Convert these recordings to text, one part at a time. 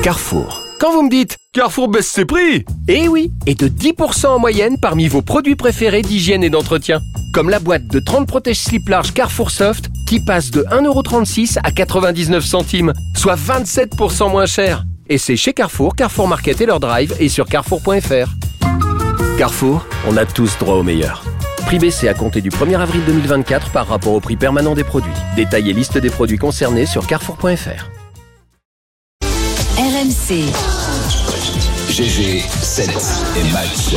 Carrefour. Quand vous me dites « Carrefour baisse ses prix !» Eh oui, et de 10% en moyenne parmi vos produits préférés d'hygiène et d'entretien. Comme la boîte de 30 protège-slips larges Carrefour Soft qui passe de 1,36€ à 99 centimes, soit 27% moins cher. Et c'est chez Carrefour, Carrefour Market et leur drive et sur carrefour.fr. Carrefour, on a tous droit au meilleur. Prix baissé à compter du 1er avril 2024 par rapport au prix permanent des produits. Détail et liste des produits concernés sur carrefour.fr. RMC. GG, 7 et match.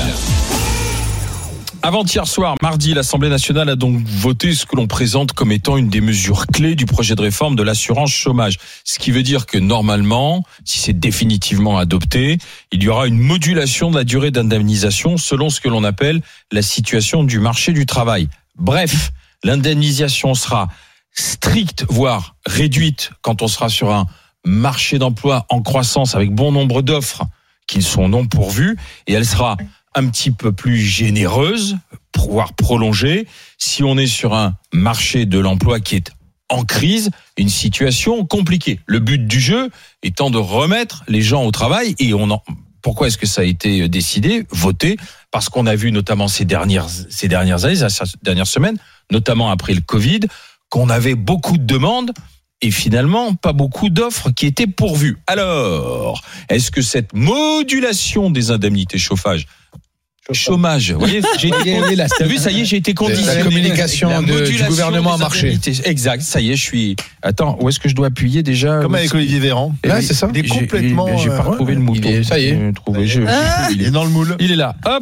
Avant-hier soir, mardi, l'Assemblée nationale a donc voté ce que l'on présente comme étant une des mesures clés du projet de réforme de l'assurance chômage. Ce qui veut dire que normalement, si c'est définitivement adopté, il y aura une modulation de la durée d'indemnisation selon ce que l'on appelle la situation du marché du travail. Bref, l'indemnisation sera stricte, voire réduite quand on sera sur un marché d'emploi en croissance avec bon nombre d'offres qui sont non pourvues, et elle sera un petit peu plus généreuse, voire prolongée, si on est sur un marché de l'emploi qui est en crise, une situation compliquée. Le but du jeu étant de remettre les gens au travail, et pourquoi est-ce que ça a été décidé, voté? Parce qu'on a vu notamment ces dernières semaines, notamment après le Covid, qu'on avait beaucoup de demandes, et finalement, pas beaucoup d'offres qui étaient pourvues. Alors, est-ce que cette modulation des indemnités chômage, vous voyez, t'as vu, ça y est, j'ai été conditionné. La communication du gouvernement a marché. Exact, ça y est, je suis. Attends, où est-ce que je dois appuyer déjà? Comme avec Olivier Véran. Là, c'est ça. Il est complètement. J'ai pas retrouvé le mouton. Ça y est. Il est dans le moule. Il est là. Hop.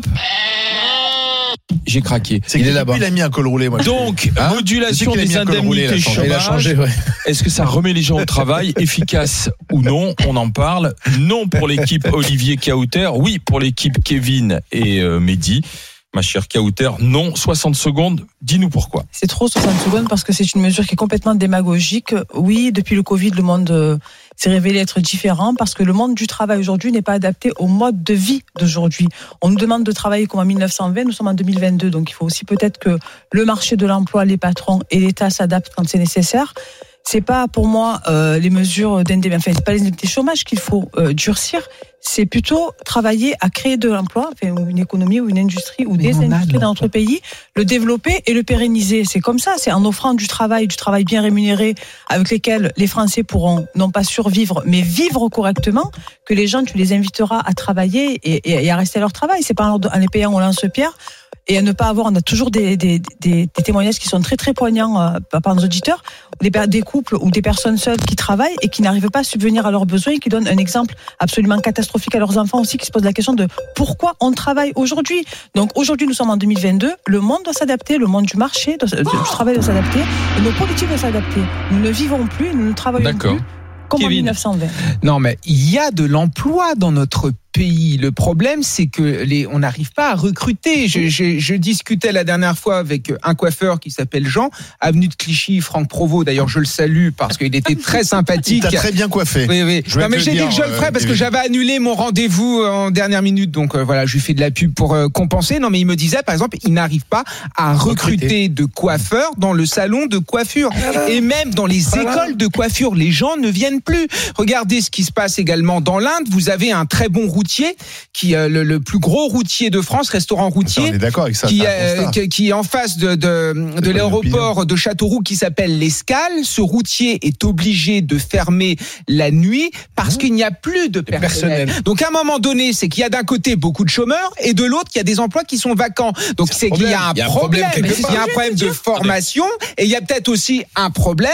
J'ai craqué. Il est là-bas. Il a mis un col roulé, moi. Donc, modulation des indemnités chômage. Il a changé, ouais. Est-ce que ça remet les gens au travail, efficace ou non? On en parle. Non pour l'équipe Olivier Kauter. Oui pour l'équipe Kevin et Mehdi. Ma chère Kauter, non. 60 secondes. Dis-nous pourquoi. C'est trop 60 secondes parce que c'est une mesure qui est complètement démagogique. Oui, depuis le Covid, le monde s'est révélé être différent parce que le monde du travail aujourd'hui n'est pas adapté au mode de vie d'aujourd'hui. On nous demande de travailler comme en 1920, nous sommes en 2022. Donc il faut aussi peut-être que le marché de l'emploi, les patrons et l'État s'adaptent quand c'est nécessaire. C'est pas pour moi les mesures c'est pas les indemnités chômage qu'il faut durcir. C'est plutôt travailler à créer de l'emploi, ou une économie ou une industrie ou des industries dans notre pays, le développer et le pérenniser. C'est comme ça, c'est en offrant du travail bien rémunéré avec lesquels les Français pourront non pas survivre mais vivre correctement que les gens, tu les inviteras à travailler et à rester à leur travail. C'est pas en les payant au lance-pierre. Et à ne pas avoir, on a toujours des témoignages qui sont très très poignants par nos auditeurs, des couples ou des personnes seules qui travaillent et qui n'arrivent pas à subvenir à leurs besoins et qui donnent un exemple absolument catastrophique à leurs enfants aussi, qui se posent la question de pourquoi on travaille aujourd'hui. Donc aujourd'hui nous sommes en 2022, le monde doit s'adapter, le monde du marché, du travail doit s'adapter, et nos politiques doivent s'adapter. Nous ne vivons plus, nous ne travaillons plus comme en 1920. Non mais il y a de l'emploi dans notre pays. Le problème, c'est que on n'arrive pas à recruter. Je discutais la dernière fois avec un coiffeur qui s'appelle Jean, avenue de Clichy, Franck Provost. D'ailleurs, je le salue parce qu'il était très sympathique. Il t'a très bien coiffé. Oui. Non, mais j'ai dit que je le ferais parce que j'avais annulé mon rendez-vous en dernière minute. Donc voilà, je lui fais de la pub pour compenser. Non, mais il me disait, par exemple, il n'arrive pas à recruter de coiffeurs dans le salon de coiffure. Et même dans les écoles de coiffure, les gens ne viennent plus. Regardez ce qui se passe également dans l'Inde. Vous avez un très bon routier qui le plus gros routier de France, restaurant routier. On est d'accord avec ça. Qui est en face de l'aéroport de Châteauroux qui s'appelle l'Escale. Ce routier est obligé de fermer la nuit parce qu'il n'y a plus de personnel. Donc à un moment donné, c'est qu'il y a d'un côté beaucoup de chômeurs et de l'autre, il y a des emplois qui sont vacants. Donc c'est qu'il y a un problème. Il y a un problème de formation et il y a peut-être aussi un problème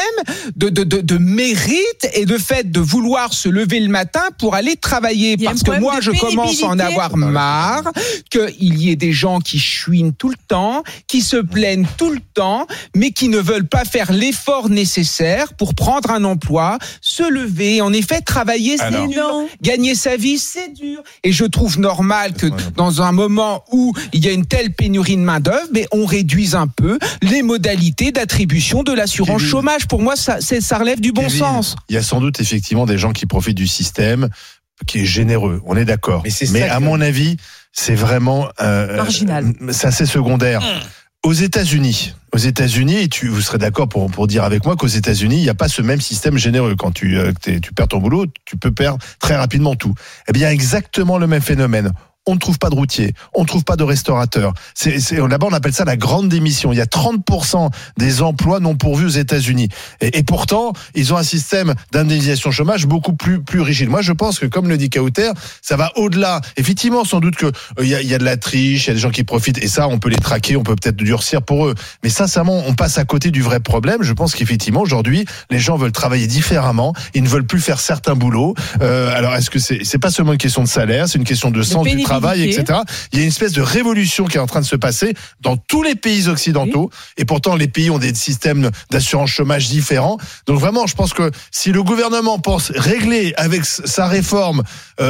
de mérite et de fait de vouloir se lever le matin pour aller travailler. Parce que moi, je commence à en avoir marre qu'il y ait des gens qui chouinent tout le temps, qui se plaignent tout le temps, mais qui ne veulent pas faire l'effort nécessaire pour prendre un emploi, se lever. En effet, travailler, c'est dur. Gagner sa vie, c'est dur. Et je trouve normal que dans un moment où il y a une telle pénurie de main-d'œuvre, mais on réduise un peu les modalités d'attribution de l'assurance chômage. Pour moi, ça relève du bon sens. Il y a sans doute effectivement des gens qui profitent du système qui est généreux, on est d'accord. Mais à mon avis, c'est vraiment marginal. C'est assez secondaire. Aux États-Unis, et vous serez d'accord pour dire avec moi qu'aux États-Unis, il n'y a pas ce même système généreux. Quand tu perds ton boulot, tu peux perdre très rapidement tout. Eh bien, exactement le même phénomène. On ne trouve pas de routier, on ne trouve pas de restaurateur. Là-bas, on appelle ça la grande démission. Il y a 30% des emplois non pourvus aux États-Unis. Et pourtant, ils ont un système d'indemnisation chômage beaucoup plus rigide. Moi, je pense que, comme le dit Kauter, ça va au-delà. Effectivement, sans doute que il y a de la triche, il y a des gens qui profitent. Et ça, on peut les traquer, on peut peut-être durcir pour eux. Mais sincèrement, on passe à côté du vrai problème. Je pense qu'effectivement, aujourd'hui, les gens veulent travailler différemment. Ils ne veulent plus faire certains boulots. Alors, est-ce que c'est pas seulement une question de salaire, c'est une question de sens du travail, etc. Il y a une espèce de révolution qui est en train de se passer dans tous les pays occidentaux, et pourtant les pays ont des systèmes d'assurance chômage différents. Donc vraiment, je pense que si le gouvernement pense régler avec sa réforme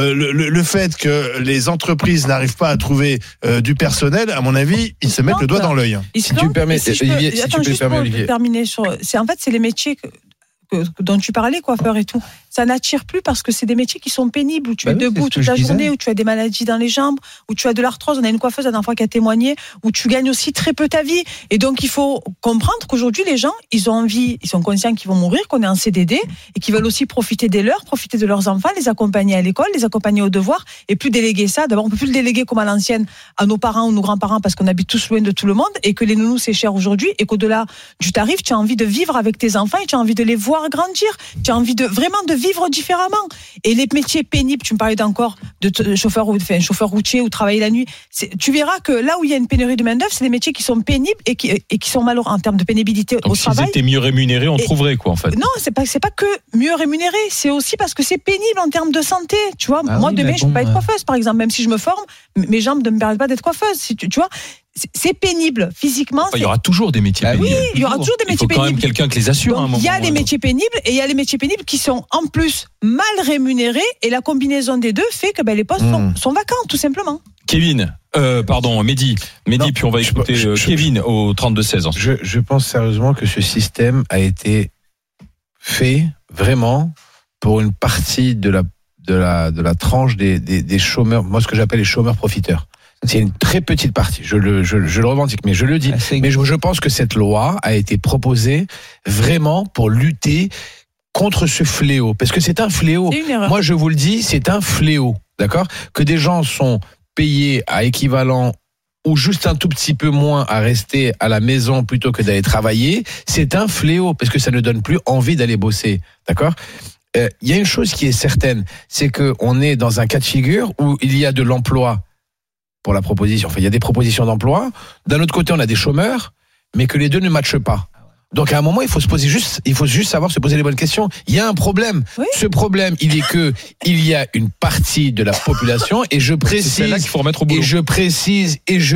le fait que les entreprises n'arrivent pas à trouver du personnel, à mon avis, ils se mettent le doigt dans l'œil. Si tu me permets, Olivier, si tu peux permettre, Olivier. Terminer sur, c'est les métiers dont tu parlais, coiffeur et tout, ça n'attire plus parce que c'est des métiers qui sont pénibles, où tu es debout toute la journée, où tu as des maladies dans les jambes, où tu as de l'arthrose. On a une coiffeuse la dernière fois qui a témoigné, où tu gagnes aussi très peu ta vie. Et donc il faut comprendre qu'aujourd'hui les gens, ils ont envie, ils sont conscients qu'ils vont mourir, qu'on est en CDD et qu'ils veulent aussi profiter des leurs, profiter de leurs enfants, les accompagner à l'école, les accompagner aux devoirs, et plus déléguer ça. D'abord, on peut plus le déléguer comme à l'ancienne à nos parents ou nos grands-parents parce qu'on habite tous loin de tout le monde et que les nounous c'est cher aujourd'hui et qu'au-delà du tarif, tu as envie de vivre avec tes enfants et tu as envie de les voir grandir. Tu as envie vraiment de vivre différemment. Et les métiers pénibles, tu me parlais encore de chauffeur routier ou travailler la nuit. Tu verras que là où il y a une pénurie de main-d'œuvre, c'est des métiers qui sont pénibles et qui sont malheureux en termes de pénibilité au travail. Donc s'ils étaient mieux rémunérés, on trouverait quoi en fait. Non, c'est pas que mieux rémunéré, c'est aussi parce que c'est pénible en termes de santé. Tu vois, moi demain je peux pas être coiffeuse par exemple, même si je me forme, mes jambes ne me permettent pas d'être coiffeuse. Tu vois. C'est pénible physiquement. Il y aura toujours des métiers pénibles. Oui, il y aura toujours des métiers pénibles. Il faut quand même quelqu'un qui les assure. Donc, il y a les métiers pénibles et il y a les métiers pénibles qui sont en plus mal rémunérés et la combinaison des deux fait que les postes sont vacants tout simplement. Mehdi, puis on va écouter Kevin au 32-16. Je pense sérieusement que ce système a été fait vraiment pour une partie de la tranche des chômeurs, moi ce que j'appelle les chômeurs profiteurs. C'est une très petite partie, je le revendique, mais je le dis. Mais je pense que cette loi a été proposée vraiment pour lutter contre ce fléau. Parce que c'est un fléau. Moi, je vous le dis, c'est un fléau. D'accord ? Que des gens sont payés à équivalent ou juste un tout petit peu moins à rester à la maison plutôt que d'aller travailler, c'est un fléau. Parce que ça ne donne plus envie d'aller bosser. D'accord ? Il y a une chose qui est certaine, c'est qu'on est dans un cas de figure où il y a de l'emploi pour la proposition. Enfin, il y a des propositions d'emploi. D'un autre côté, on a des chômeurs, mais que les deux ne matchent pas. Donc, à un moment, il faut juste savoir se poser les bonnes questions. Il y a un problème. Oui. Ce problème, il est que il y a une partie de la population, et je précise, c'est là qu'il faut remettre au boulot. Et je précise, et je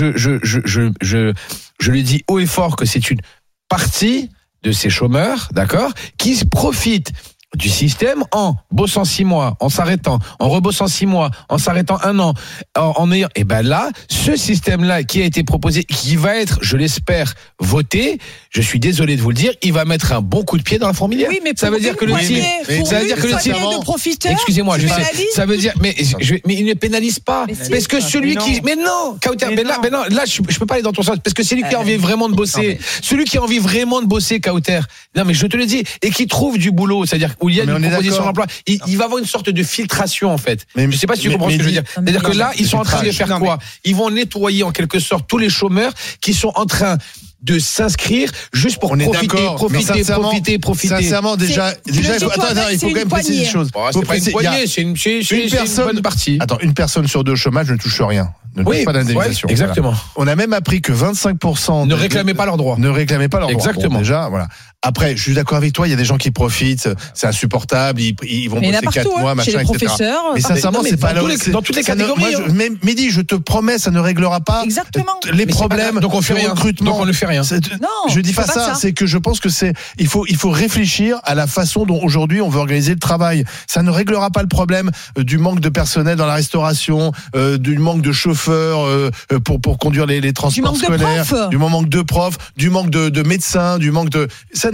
le dis haut et fort que c'est une partie de ces chômeurs, d'accord, qui profitent du système en bossant 6 mois, en s'arrêtant, en rebossant 6 mois, en s'arrêtant 1 an, en ayant, et là, ce système-là qui a été proposé, qui va être, je l'espère, voté, je suis désolé de vous le dire, il va mettre un bon coup de pied dans la fourmilière. Oui, mais ça veut dire que le type, excusez-moi, je sais, ça veut dire, mais il ne pénalise pas, parce que celui qui, mais non, Kauter, là, je peux pas aller dans ton sens, parce que c'est lui qui a envie vraiment de bosser, celui qui a envie vraiment de bosser, Kauter, non, mais je te le dis, et qui trouve du boulot, c'est-à-dire où il y a une proposition d'emploi, il va avoir une sorte de filtration en fait. Mais je sais pas si tu comprends ce que je veux dire. C'est-à-dire que là, ils sont en train de faire quoi ? Ils vont nettoyer en quelque sorte tous les chômeurs qui sont en train de s'inscrire juste pour profiter. Sincèrement, déjà, il faut quand même préciser une chose. C'est pas une poignée, c'est une bonne partie. Attends, une personne sur 2 au chômage ne touche rien. Ne touche pas d'indemnisation. Exactement. Voilà. On a même appris que 25% ne réclamaient pas leurs droits. Exactement. Bon, déjà, voilà. Après, je suis d'accord avec toi, il y a des gens qui profitent, c'est insupportable, ils vont bosser 4 mois, machin, etc. Mais sincèrement, c'est pas dans toutes les catégories. Mehdi, je te promets, ça ne réglera pas les problèmes. Donc on fait rien. Donc on ne fait rien. Non, je dis pas ça, c'est que je pense que il faut réfléchir à la façon dont aujourd'hui on veut organiser le travail. Ça ne réglera pas le problème du manque de personnel dans la restauration, du manque de chauffeurs pour conduire les transports scolaires, du manque de profs, du manque de médecins, du manque de... Ça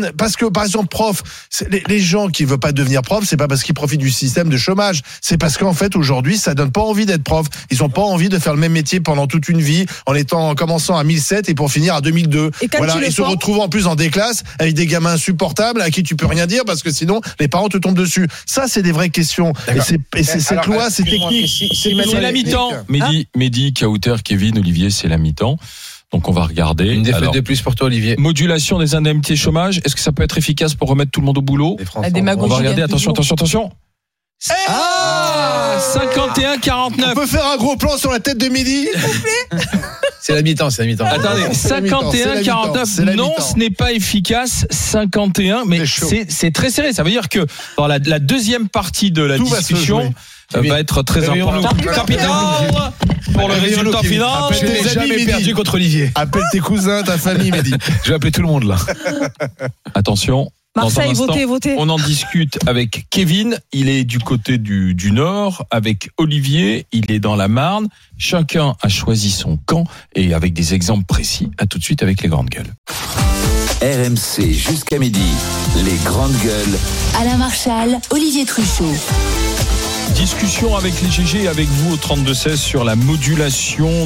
personne, parce que par exemple prof, les gens qui veulent pas devenir prof, c'est pas parce qu'ils profitent du système de chômage, c'est parce qu'en fait aujourd'hui ça donne pas envie d'être prof. Ils ont pas envie de faire le même métier pendant toute une vie en commençant à 1007 et pour finir à 2002. Et voilà, ils se retrouvent en plus dans des classes avec des gamins insupportables à qui tu peux rien dire parce que sinon les parents te tombent dessus. Ça c'est des vraies questions. Et cette loi, c'est technique. C'est la mi-temps. Mehdi, Kauter, Kevin, Olivier, c'est la mi-temps. Donc on va regarder. Une défaite de plus pour toi, Olivier. Modulation des indemnités chômage. Est-ce que ça peut être efficace pour remettre tout le monde au boulot? La démagogie. On va regarder. Attention. 51-49. On peut faire un gros plan sur la tête de Mehdi? C'est la mi-temps. Attendez, 51-49. Non, ce n'est pas efficace. 51, mais c'est très serré. Ça veut dire que dans la deuxième partie de la discussion va être très important. Capitaine pour le résultat final. Je n'ai jamais perdu contre Olivier. Appelle tes cousins, ta famille, Mehdi. Je vais appeler tout le monde là. Attention. Marseille, votez. On en discute avec Kevin, il est du côté du Nord, avec Olivier, il est dans la Marne. Chacun a choisi son camp et avec des exemples précis. À tout de suite avec les grandes gueules. RMC jusqu'à midi, les grandes gueules. Alain Marchal, Olivier Truchot. Discussion avec les GG et avec vous au 32-16 sur la modulation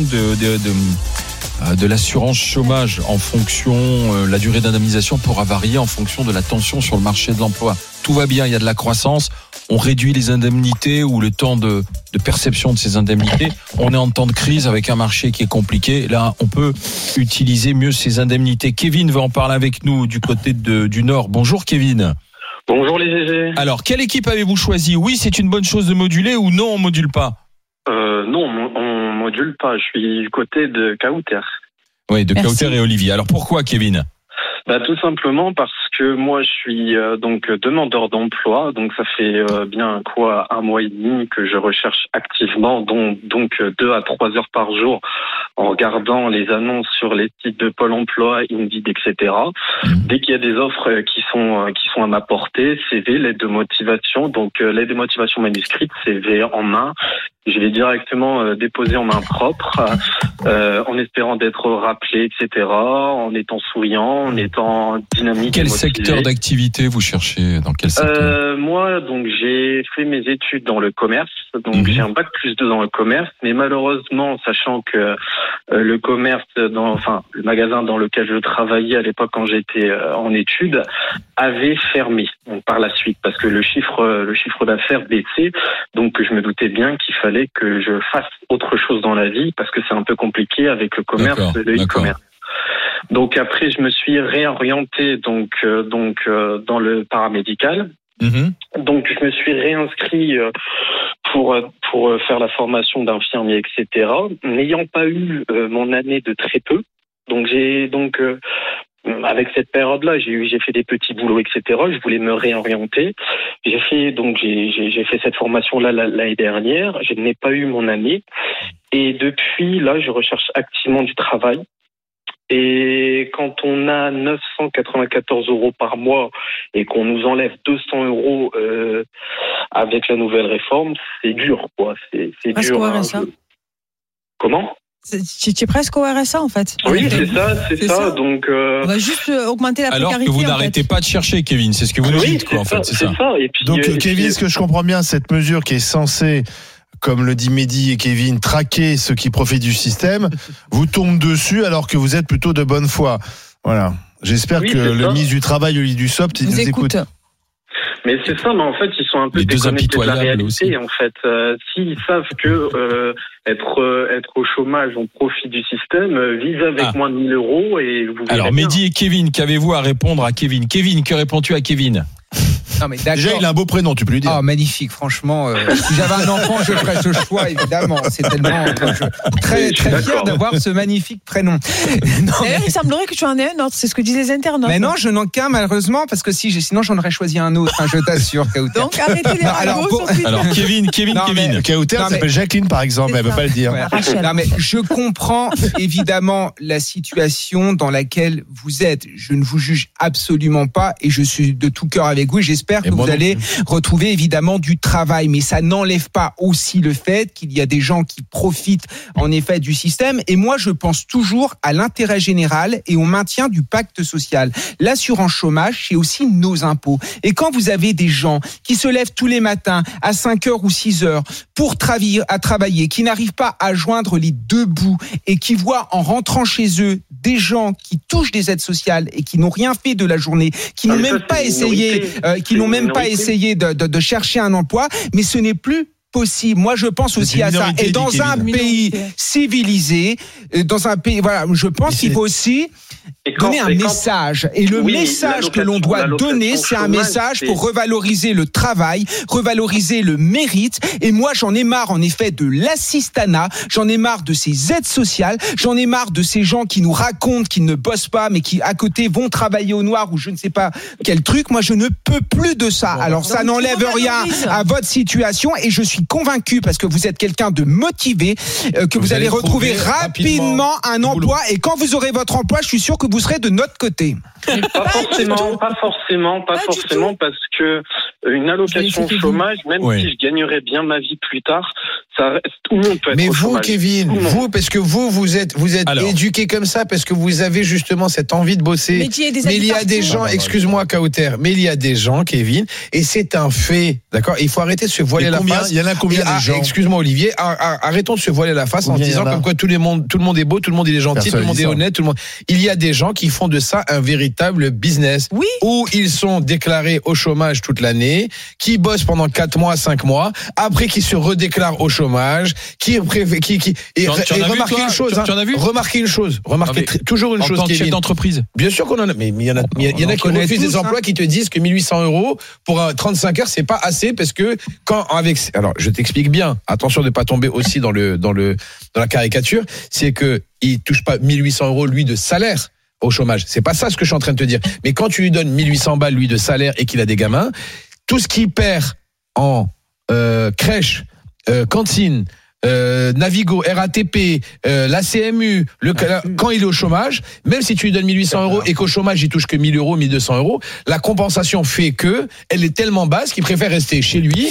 de l'assurance chômage en fonction, la durée d'indemnisation pourra varier en fonction de la tension sur le marché de l'emploi. Tout va bien, il y a de la croissance, on réduit les indemnités ou le temps de perception de ces indemnités. On est en temps de crise avec un marché qui est compliqué. Là, on peut utiliser mieux ces indemnités. Kevin va en parler avec nous du côté du Nord. Bonjour Kevin. Bonjour les GG. Alors, quelle équipe avez-vous choisi? Oui, c'est une bonne chose de moduler ou non, on module pas? Non, on module pas. Je suis du côté de Kauter. Oui, de Kauter et Olivier. Alors pourquoi, Kevin? Tout simplement parce que moi je suis donc demandeur d'emploi, donc ça fait bien un mois et demi que je recherche activement, donc 2 à 3 heures par jour en regardant les annonces sur les sites de Pôle Emploi, Indeed, etc. Dès qu'il y a des offres qui sont à ma portée, CV, lettre de motivation, donc lettre de motivation manuscrite, CV en main. Je vais directement déposer en main propre, en espérant d'être rappelé, etc., en étant souriant, en étant dynamique. Quel secteur d'activité vous cherchez? Dans quel secteur? Moi, donc, j'ai fait mes études dans le commerce, donc j'ai un bac +2 dans le commerce, mais malheureusement, sachant que le commerce, le magasin dans lequel je travaillais à l'époque quand j'étais en études, avait fermé. Donc, par la suite, parce que le chiffre d'affaires baissait, donc je me doutais bien qu'il fallait que je fasse autre chose dans la vie parce que c'est un peu compliqué avec le commerce, le e-commerce. Donc après, je me suis réorienté donc dans le paramédical. Donc je me suis réinscrit pour faire la formation d'infirmier, etc. N'ayant pas eu mon année de très peu, donc avec cette période-là, j'ai fait des petits boulots, etc. Je voulais me réorienter. J'ai fait cette formation-là l'année dernière. Je n'ai pas eu mon année. Et depuis, là, je recherche activement du travail. Et quand on a 994 € par mois et qu'on nous enlève 200 € avec la nouvelle réforme, c'est dur, quoi. C'est dur. Comment? Tu es presque au RSA en fait. Oui, c'est ça. Donc, on va juste augmenter la précarité. Alors que vous n'arrêtez pas de chercher, Kevin. C'est ce que vous nous dites, quoi, en fait. C'est ça. Et puis, donc, Kevin, ce que je comprends bien, cette mesure qui est censée, comme le dit Mehdi et Kevin, traquer ceux qui profitent du système, vous tombe dessus alors que vous êtes plutôt de bonne foi. Voilà. J'espère que le ministre du Travail, Olivier Dussopt, il nous écoute. Mais c'est ça, mais en fait, ils sont un peu déconnectés de la réalité. Aussi. En fait, s'ils savent que être au chômage, on profite du système, vivez avec moins de 1 000 € et vous verrez. Alors, Mehdi et Kevin, qu'avez-vous à répondre à Kevin? Kevin, que réponds-tu à Kevin? Non, mais d'accord. Déjà, il a un beau prénom, tu peux lui dire. Oh, magnifique, franchement. Si j'avais un enfant, je ferais ce choix, évidemment. C'est tellement très fier d'avoir ce magnifique prénom. D'ailleurs, il semblerait que tu en aies un autre. C'est ce que disent les internautes. Mais non, je n'en ai qu'un, malheureusement, parce que sinon j'en aurais choisi un autre. Je t'assure, Kauter. Donc, arrêtez les ragots. Alors, Kevin. Kauter s'appelle Jacqueline, par exemple. Elle ne veut pas le dire. Ouais. Non, mais je comprends évidemment la situation dans laquelle vous êtes. Je ne vous juge absolument pas et je suis de tout cœur avec vous. J'espère j'espère que vous allez retrouver évidemment du travail. Mais ça n'enlève pas aussi le fait qu'il y a des gens qui profitent en effet du système. Et moi, je pense toujours à l'intérêt général et au maintien du pacte social. L'assurance chômage, c'est aussi nos impôts. Et quand vous avez des gens qui se lèvent tous les matins à 5h ou 6h pour travailler, qui n'arrivent pas à joindre les deux bouts et qui voient en rentrant chez eux des gens qui touchent des aides sociales et qui n'ont rien fait de la journée, qui n'ont même pas essayé, de chercher un emploi, mais ce n'est plus possible. Moi, je pense aussi à ça. Et dans un pays civilisé, dans un pays, voilà, je pense qu'il faut aussi donner un message. Et le message que l'on doit donner, c'est un message pour revaloriser le travail, revaloriser le mérite. Et moi, j'en ai marre, en effet, de l'assistanat. J'en ai marre de ces aides sociales. J'en ai marre de ces gens qui nous racontent qu'ils ne bossent pas, mais qui, à côté, vont travailler au noir ou je ne sais pas quel truc. Moi, je ne peux plus de ça. Alors, ça n'enlève rien à votre situation et je suis convaincu, parce que vous êtes quelqu'un de motivé, que vous allez retrouver rapidement un emploi. Et quand vous aurez votre emploi, je suis sûr que vous serez de notre côté. Pas forcément, parce que une allocation chômage, même si je gagnerais bien ma vie plus tard, ça reste, tout le monde peut être mais au vous, chômage. Kevin, vous, parce que vous êtes éduqué comme ça, parce que vous avez justement cette envie de bosser. Mais il y a des gens, excuse-moi, Kauter, mais il y a des gens, Kevin, et c'est un fait, d'accord? Il faut arrêter de se voiler la face. Il y en a combien de gens? Excuse-moi, Olivier, arrêtons de se voiler la face en disant comme quoi tout le monde est beau, tout le monde est gentil, tout le monde est honnête, il y a des gens qui font de ça un véritable business. Oui. Où ils sont déclarés au chômage toute l'année, qui bossent pendant 4 mois, 5 mois, après qui se redéclarent au chômage, remarquez une chose, toujours une chose, en tant que chef Kevin. d'entreprise. Bien sûr qu'on en a, mais il y en a qui refusent des emplois qui te disent que 1800 € pour 35 heures, c'est pas assez parce que alors je t'explique bien, attention de pas tomber aussi dans la caricature, c'est que il touche pas 1800 € lui de salaire au chômage. C'est pas ça ce que je suis en train de te dire. Mais quand tu lui donnes 1800 balles lui de salaire et qu'il a des gamins, tout ce qu'il perd en crèche, cantine, Navigo, RATP, la CMU, quand il est au chômage, même si tu lui donnes 1800 € et qu'au chômage il touche que 1000 €, 1200 €, la compensation fait que elle est tellement basse qu'il préfère rester chez lui.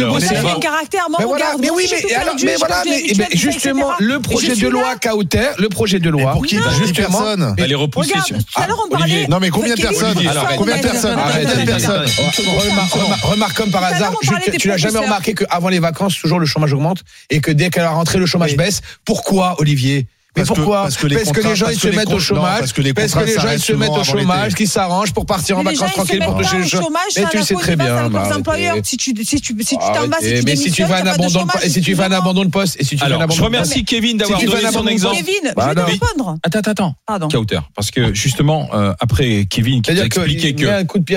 Justement, le projet de loi Kauter, pour qui justement, elle est repoussée. Non mais combien de personnes? Combien de personnes? Remarque comme par hasard, tu n'as jamais remarqué qu'avant les vacances, toujours le chômage augmente et que dès qu'à la rentrée, le chômage baisse. Pourquoi, Olivier? Mais pourquoi? Parce que les gens ils se mettent au chômage. Parce que les gens ils se mettent au chômage, qui s'arrangent pour partir en vacances tranquilles pour toucher le chômage. Mais tu sais très bien. Si tu t'en vas, mais si tu veux un abandon de poste, je remercie Kevin d'avoir donné son exemple. Kevin, je vais répondre. Attends. Kauter, parce que justement après Kevin qui nous a expliqué que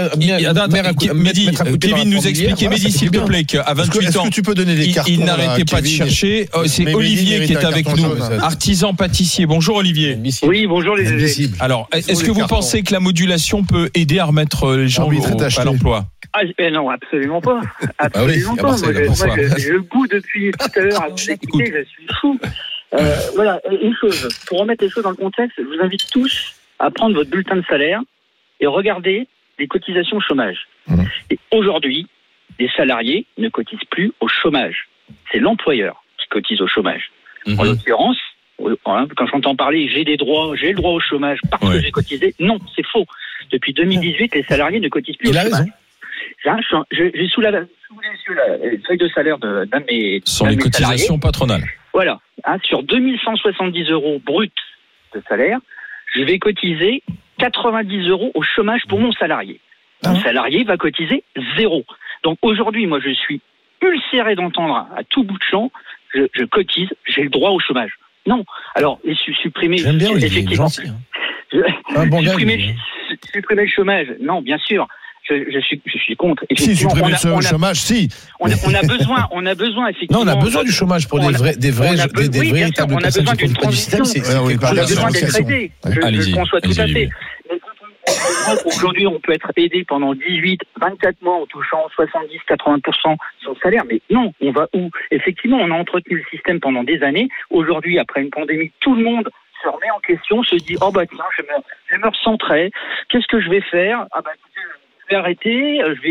Kevin nous expliquait, Mehdi s'il te plaît, qu'à 28 ans il n'arrêtait pas de chercher. C'est Olivier qui est avec nous, artisan pâtissier. Bonjour Olivier. Oui, bonjour les GG. Alors, est-ce que vous pensez que la modulation peut aider à remettre les gens à l'emploi? Non, absolument pas. Absolument pas. Moi, je goût depuis tout à l'heure à vous écouter, je suis fou. Voilà, une chose, pour remettre les choses dans le contexte, je vous invite tous à prendre votre bulletin de salaire et regarder les cotisations au chômage. Et aujourd'hui, les salariés ne cotisent plus au chômage. C'est l'employeur qui cotise au chômage. En l'occurrence, quand j'entends parler j'ai le droit au chômage parce que j'ai cotisé, non, c'est faux. Depuis 2018, les salariés ne cotisent plus au chômage. J'ai sous les yeux la feuille de salaire d'un de mes sont les cotisations salariés. Patronales. Voilà, sur 2170 € brut de salaire, je vais cotiser 90 € au chômage pour mon salarié. Mon salarié va cotiser 0. Donc aujourd'hui, moi je suis ulcéré d'entendre à tout bout de champ, je cotise, j'ai le droit au chômage. Non. Alors, supprimer. J'aime bien effectivement. Gentil, hein. Supprimer le chômage. Non, bien sûr. Je suis contre. Si, supprimer le chômage, si. On a besoin effectivement. Non, on a besoin du chôage pour des véritables personnes qui profitent du système. On a besoin d'être aidé. Je conçois tout à fait. Aujourd'hui, on peut être aidé pendant 18, 24 mois en touchant 70-80% son salaire. Mais non, on va où? Effectivement, on a entretenu le système pendant des années. Aujourd'hui, après une pandémie, tout le monde se remet en question, se dit oh bah tiens, je me recentrer. Qu'est-ce que je vais faire? Ah bah écoutez, je vais arrêter.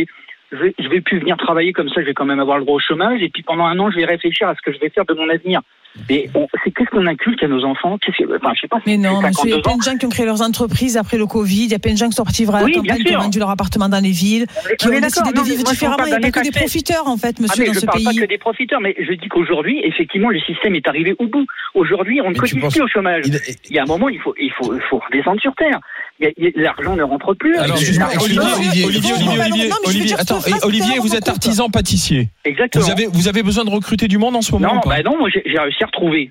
je vais plus venir travailler comme ça, je vais quand même avoir le droit au chômage, et puis pendant un an, je vais réfléchir à ce que je vais faire de mon avenir. Mais qu'est-ce qu'on inculque à nos enfants? Je sais pas. Mais non, monsieur, il y a plein de gens qui ont créé leurs entreprises après le Covid, il y a plein de gens qui sont partis vivre à la campagne, qui ont vendu leur appartement dans les villes, qui ont décidé de vivre différemment. Il n'y a pas que des profiteurs, en fait, monsieur, dans ce pays. Je ne parle pas que des profiteurs, mais je dis qu'aujourd'hui, effectivement, le système est arrivé au bout. Aujourd'hui, on ne cotise plus au chômage. Il y a un moment, il faut redescendre sur terre. L'argent ne rentre plus. Alors, Olivier, vous êtes artisan pâtissier. Exactement. Vous avez besoin de recruter du monde en ce moment? Non, moi j'ai réussi à retrouver.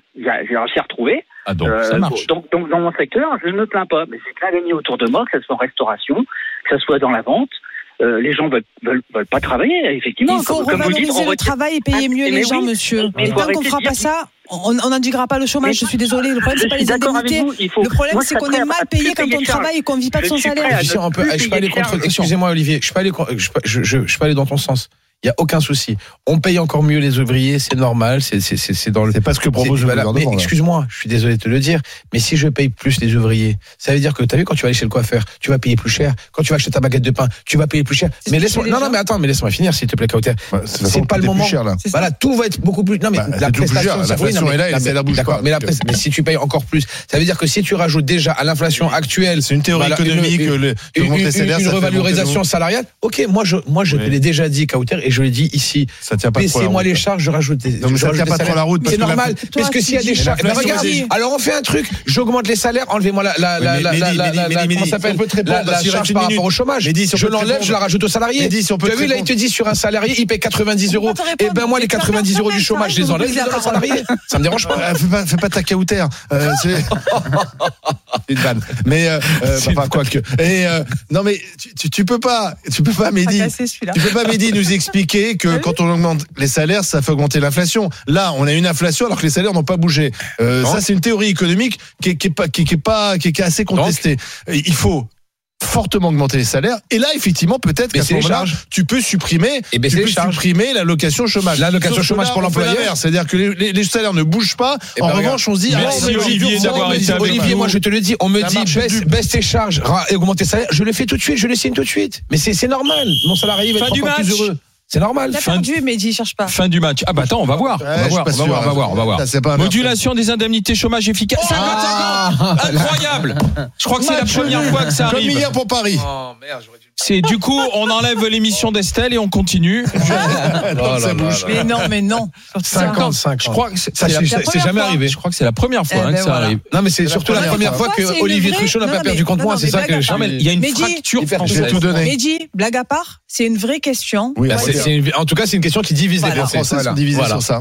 Ah donc, ça marche. Donc dans mon secteur, je ne me plains pas. Mais c'est plein d'amis autour de moi, que ce soit en restauration, que ce soit dans la vente. Les gens veulent pas travailler, effectivement. Il faut revaloriser le travail et payer mieux les gens, monsieur. Et tant qu'on ne fera pas ça, on n'indiquera pas le chômage. Je suis désolée. Le problème, c'est pas les indemnités. Le problème, c'est qu'on est mal payé quand on travaille et qu'on ne vit pas de son salaire. Je peux aller contre. Excusez-moi, Olivier. Je peux aller dans ton sens. Il y a aucun souci. On paye encore mieux les ouvriers, c'est normal, c'est dans le. C'est pas ce que propose le gouvernement. Mais excuse-moi, je suis désolé de te le dire, mais si je paye plus les ouvriers, ça veut dire que t'as vu quand tu vas aller chez le coiffeur, tu vas payer plus cher. Quand tu vas acheter ta baguette de pain, tu vas payer plus cher. Mais laisse-moi finir, s'il te plaît, Kauter. C'est pas le moment. Voilà, tout va être beaucoup plus. Non mais la prestation est là, et la bouge pas. Mais si tu payes encore plus, ça veut dire que si tu rajoutes déjà à l'inflation actuelle, c'est une théorie économique, une revalorisation salariale. Ok, moi je te l'ai déjà dit, Kauter. Et je l'ai dit ici, baissez-moi les charges, je rajoute des. Non, mais ça tient pas trop la route. C'est normal. Parce que s'il y a des charges. Regarde, alors on fait un truc, j'augmente les salaires, enlevez-moi comment ça s'appelle, la charge par rapport au chômage. Je l'enlève, je la rajoute aux salariés. Tu as vu, là, il te dit sur un salarié, il paye 90 €. Et ben moi, les 90 € du chômage, je les enlève, je les donne aux salariés. Ça me dérange pas. Fais pas ta Kauter. C'est une vanne. Mais, enfin, quoi que. Et, non, mais tu peux pas, Mehdi. Tu peux pas, Mehdi, nous expliquer que quand on augmente les salaires, ça fait augmenter l'inflation. Là, on a une inflation alors que les salaires n'ont pas bougé. Ça, c'est une théorie économique qui est assez contestée. Il faut fortement augmenter les salaires. Et là, effectivement, peut-être qu'à ce moment-là, tu peux supprimer l'allocation chômage. L'allocation chômage pour l'employeur. C'est-à-dire que les salaires ne bougent pas. En revanche, on se dit, merci Olivier d'avoir été avec nous. Olivier, moi, je te le dis, on me dit, baisse tes charges et augmente tes salaires. Je le fais tout de suite, je le signe tout de suite. Mais c'est normal. Mon salarié va être encore plus heureux. C'est normal. T'as perdu, Mehdi, cherche pas. Fin du match. Ah bah attends, on va voir. On va voir. Modulation des indemnités chômage efficace. 50-50. Incroyable. Je crois que c'est la première fois que ça arrive. Comme hier pour Paris. Oh merde, j'aurais dû. C'est du coup, on enlève l'émission d'Estelle et on continue. Mais non. 55. Je crois que c'est jamais arrivé. Je crois que c'est la première fois que ça arrive. Non, mais c'est surtout la première fois que Olivier Truchot n'a pas perdu contre moi. C'est ça que je. Non, mais il y a une fracture française. Mehdi, blague à part, c'est une vraie question. En tout cas, c'est une question qui divise les Français. Divisés sur ça.